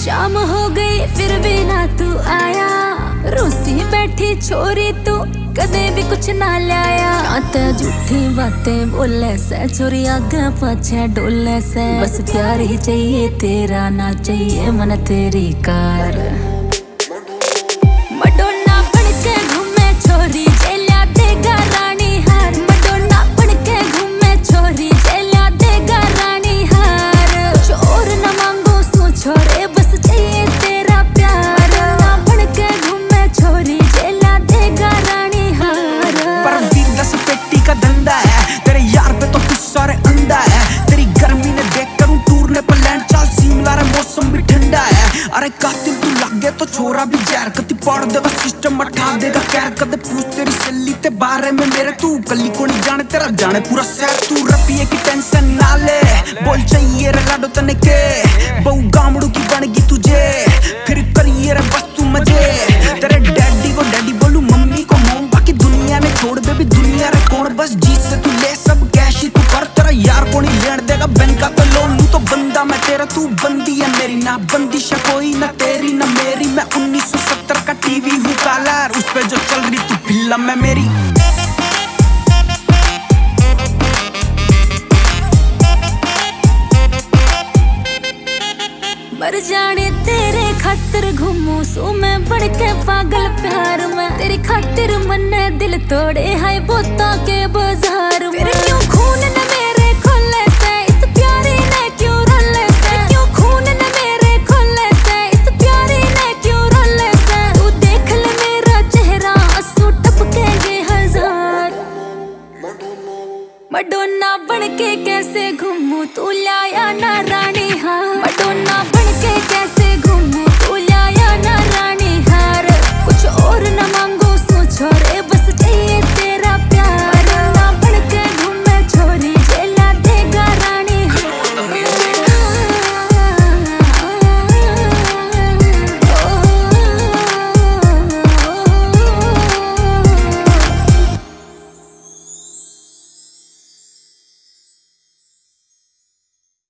शाम हो गई फिर भी ना तू आया, रूसी बैठी छोरी तू कदे भी कुछ ना लाया। आते झूठी बातें बोले से छोरी आगे पीछे डोले से, बस प्यार ही चाहिए तेरा ना चाहिए मन तेरी कार। मडोना बन के घूमे छोरी जेलिया देगा रानी हार, मडोना बन के घूमे छोरी जेलिया देगा रानी हार। चोर न मांगो सू छोरे बस चाहिए तेरा प्यार, ना बन के घूमे छोरी जेलिया देगा रानी हार। पर 10 पेटी का धंधा है तेरे यार पे तो कुछ सारे अंधा है, तेरी गर्मी ने देख कर टूर ने प्लान चाल शिमला रे मौसम भी ठंडा है। अरे कातिल तू लगे तो छोरा भी जहर कति पाड़ देगा सिस्टम उठा देगा कैर कदे पूछ तेरी सल्ली ते बारे में मेरे तू कली को नहीं जाने तेरा जाने पूरा शहर। तू रपिए की टेंशन ना ले बोल चाहिए रे लाडो तने के बहु गामड़ू की बनेगी तुझे फिर करिए रे बस तू मजे। तेरे डैडी को डैडी बोलू मम्मी को मोम बाकी दुनिया ने छोड़ बेबी दुनिया रे कौन बस जीत से तू ले सब कैश ही तू कर तेरा यार को नहीं लेन देगा बैंक का तो लोन लू तो बंदा मैं तेरा तू बंदी है मेरी ना बंदिश कोई ना तेरी ना मेरी। मैं 1970 का टीवी हूँ काला उस पे जो चल रही तू फिल्म है मेरी। मर जाने तेरे खातिर घूमू सू मैं बढ़ के पागल प्यार में, तेरी खातिर मन्ने दिल तोड़े है बोता के बाजार में। फिर क्यों खून न मेरे खोले से इस प्यारी ने क्यों रोले से, क्यों खून न मेरे खोले से इस प्यारी ने क्यों रोले से। तू देख ले मेरा चेहरा आंसू टपकेंगे हजार, मडोना बन के कैसे घूमू तू लाया ना रानी हार।